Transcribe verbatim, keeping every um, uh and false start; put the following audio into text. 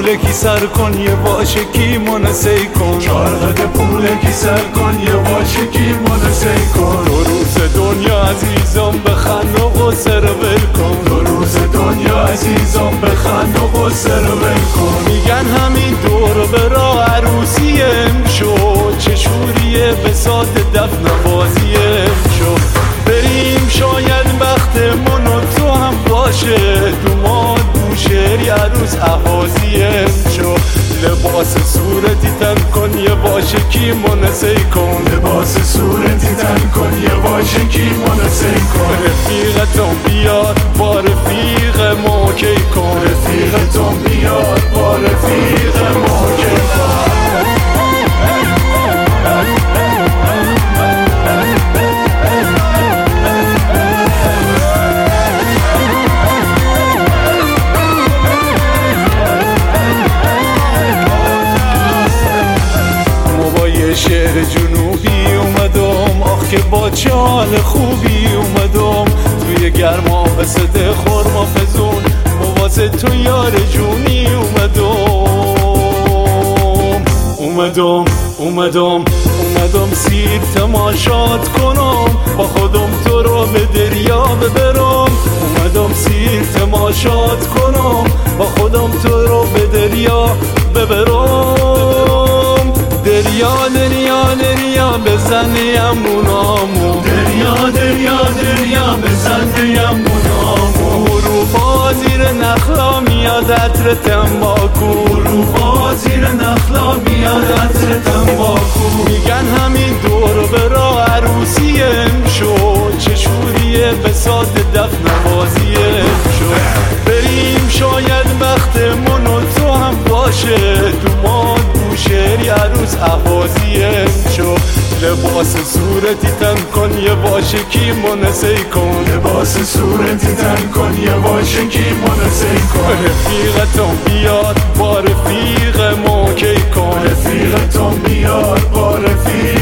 پولکی سر کن یه واشکی منسی کن، چهار قد پولکی سر کن یه واشکی منسی کن. دو روز دنیا عزیزم بخند و غصه رو ول کن، دو روز دنیا عزیزم بخند و غصه رو ول کن. میگن همین دور برا عروسی شد، چه شوریه به سات دفن بازیم شد. بریم شاید بختمون و تو هم باشه، دوماد بوشهری عروس احوازیم شد. لباس صورتی تن کن یه واشکی منسی کن، لباس صورتی تن کن یه واشکی منسی کن. رفیقتون بیاد با رفیق موکی کن، رفیقتون بیاد با رفیق موکی کن. شهر جنوبی اومدم، آخ که با چال خوبی اومدم. توی گرما به صده خورما فزون، واسه تو یار جونی اومدم. اومدم اومدم اومدم سیر تماشات کنم، با خودم تو رو به دریا ببرم. اومدم سیر تماشات کنم، با خودم تو رو به دریا ببرم. دریا دریا دریا بزن یمونامو، دریا دریا دریا بزن یمونامو. اروپا زیر نخلا میاد عطر تنباکو، اروپا زیر نخلا میاد عطر تنباکو. میگن همین دور برا عروسیم شد، چه شوریه به سات دفن بازیم شد. بریم شاید بختمون و تو هم باشه، دوماد بوشهری عروس احوازیم شد. لباس صورتی تن کن یه واشکی منسی کن، لباس صورتی تن کن یه واشکی منسی کن. رفیقتون بیاد با رفیق موکی کن، رفیقتون بیاد با رفیق